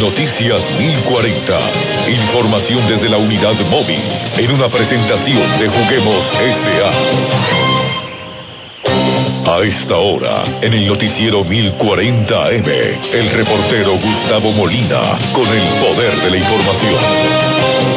Noticias 1040. Información desde la unidad móvil en una presentación de Juguemos S.A. A esta hora, en el noticiero 1040 AM, el reportero Gustavo Molina con el poder de la información.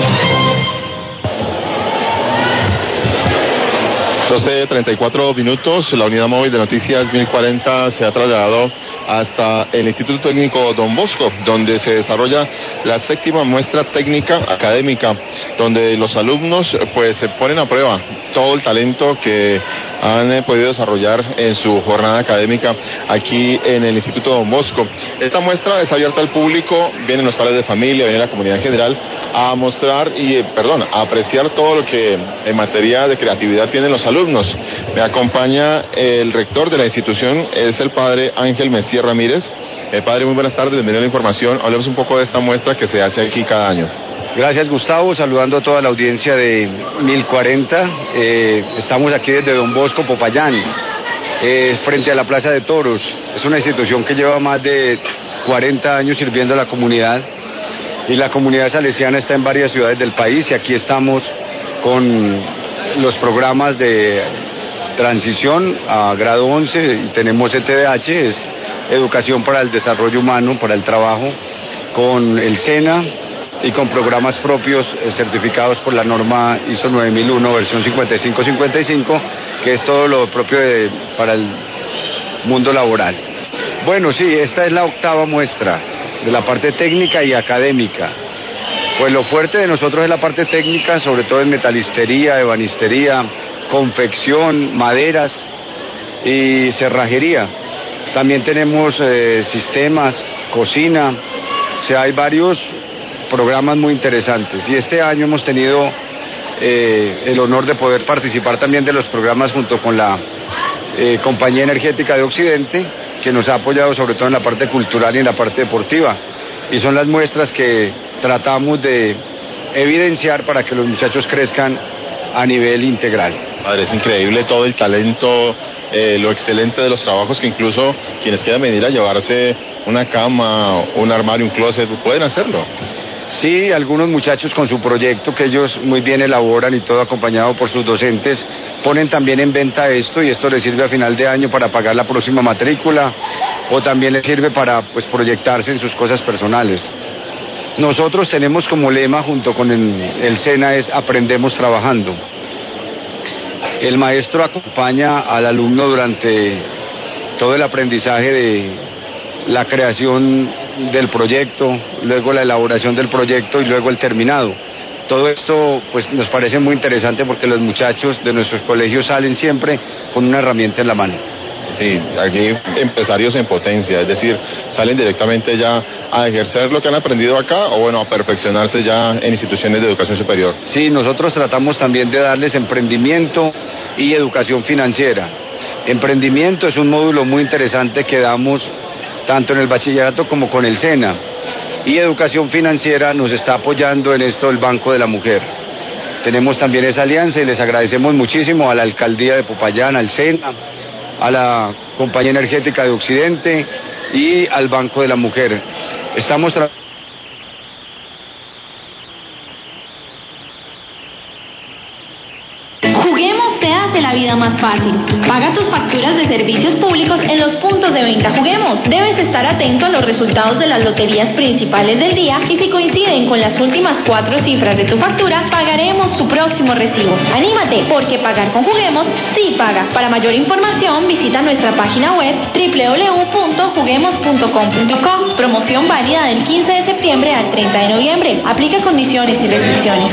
12:34 la unidad móvil de Noticias 1040 se ha trasladado hasta el Instituto Técnico Don Bosco, donde se desarrolla la 7ª muestra técnica académica, donde los alumnos pues se ponen a prueba todo el talento que han podido desarrollar en su jornada académica aquí en el Instituto Don Bosco. Esta muestra es abierta al público, vienen los padres de familia, viene la comunidad en general a mostrar a apreciar todo lo que en materia de creatividad tienen los alumnos. Me acompaña el rector de la institución, es el padre Ángel Mesías Ramírez. Padre, muy buenas tardes, bienvenido a la información. Hablemos un poco de esta muestra que se hace aquí cada año. Gracias, Gustavo, saludando a toda la audiencia de 1040. Estamos aquí desde Don Bosco, Popayán, frente a la Plaza de Toros. Es una institución que lleva más de 40 años sirviendo a la comunidad, y la comunidad salesiana está en varias ciudades del país, y aquí estamos con los programas de transición a grado 11, y tenemos ETDH, es Educación para el Desarrollo Humano, para el Trabajo, con el SENA y con programas propios certificados por la norma ISO 9001, versión 5555, que es todo lo propio para el mundo laboral. Bueno, sí, esta es la 8ª muestra de la parte técnica y académica. Pues lo fuerte de nosotros es la parte técnica, sobre todo en metalistería, ebanistería, confección, maderas y cerrajería. También tenemos sistemas, cocina, o sea, hay varios programas muy interesantes. Y este año hemos tenido el honor de poder participar también de los programas junto con la Compañía Energética de Occidente, que nos ha apoyado sobre todo en la parte cultural y en la parte deportiva. Y son las muestras que tratamos de evidenciar para que los muchachos crezcan a nivel integral. Padre, es increíble todo el talento, lo excelente de los trabajos, que incluso quienes quieran venir a llevarse una cama, un armario, un closet, pueden hacerlo. Sí, algunos muchachos con su proyecto que ellos muy bien elaboran y todo acompañado por sus docentes, ponen también en venta esto, y esto les sirve a final de año para pagar la próxima matrícula, o también les sirve para proyectarse en sus cosas personales. Nosotros tenemos como lema, junto con el SENA, es aprendemos trabajando. El maestro acompaña al alumno durante todo el aprendizaje de la creación del proyecto, luego la elaboración del proyecto y luego el terminado. Todo esto pues nos parece muy interesante porque los muchachos de nuestros colegios salen siempre con una herramienta en la mano. Sí, aquí empresarios en potencia, es decir, salen directamente ya a ejercer lo que han aprendido acá, o bueno, a perfeccionarse ya en instituciones de educación superior. Sí, nosotros tratamos también de darles emprendimiento y educación financiera. Emprendimiento es un módulo muy interesante que damos tanto en el bachillerato como con el SENA. Y educación financiera nos está apoyando en esto el Banco de la Mujer. Tenemos también esa alianza y les agradecemos muchísimo a la Alcaldía de Popayán, al SENA, a la Compañía Energética de Occidente y al Banco de la Mujer. Estamos Juguemos te hace la vida más fácil. Paga tus facturas de servicios públicos en los puntos de venta Juguemos. Debes estar atento a los resultados de las loterías principales del día, y si coinciden con las últimas 4 cifras de tu factura, pagaremos tu próximo recibo. Anímate, porque pagar con Juguemos sí paga. Para mayor información, visita nuestra página web www.juguemos.com.co. Promoción válida del 15 de septiembre al 30 de noviembre. Aplica condiciones y restricciones.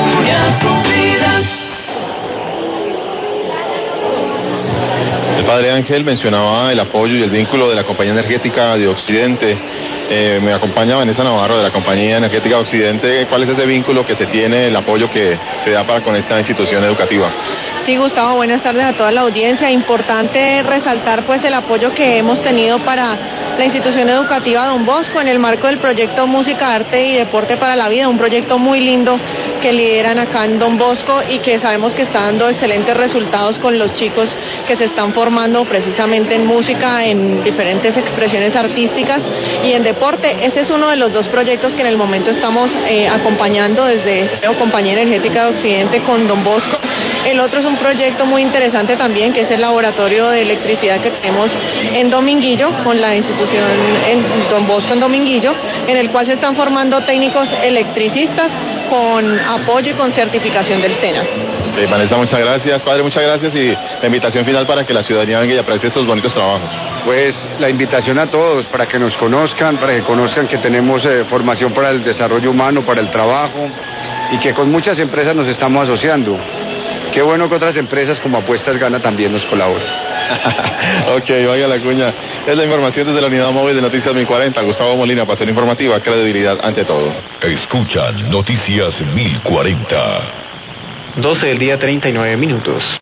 El padre Ángel mencionaba el apoyo y el vínculo de la Compañía Energética de Occidente. Me acompaña Vanessa Navarro de la Compañía Energética de Occidente. ¿Cuál es ese vínculo que se tiene, el apoyo que se da para con esta institución educativa? Sí, Gustavo, buenas tardes a toda la audiencia. Importante resaltar pues el apoyo que hemos tenido para la institución educativa Don Bosco en el marco del proyecto Música, Arte y Deporte para la Vida, un proyecto muy lindo que lideran acá en Don Bosco y que sabemos que está dando excelentes resultados con los chicos que se están formando precisamente en música, en diferentes expresiones artísticas y en deporte. Este es uno de los 2 proyectos que en el momento estamos acompañando desde Compañía Energética de Occidente con Don Bosco. El otro es un proyecto muy interesante también, que es el laboratorio de electricidad que tenemos en Dominguillo, con la institución en Don Bosco en Dominguillo, en el cual se están formando técnicos electricistas con apoyo y con certificación del SENA. Vanessa, muchas gracias. Padre, muchas gracias. Y la invitación final para que la ciudadanía venga y aprecie estos bonitos trabajos. Pues la invitación a todos para que nos conozcan, para que conozcan que tenemos formación para el desarrollo humano, para el trabajo y que con muchas empresas nos estamos asociando. Qué bueno que otras empresas como Apuestas Gana también nos colaboren. Ok, vaya la cuña. Es la información desde la unidad móvil de Noticias 1040. Gustavo Molina, pasión informativa, credibilidad ante todo. Escuchan Noticias 1040. 12 del día, 39 minutos.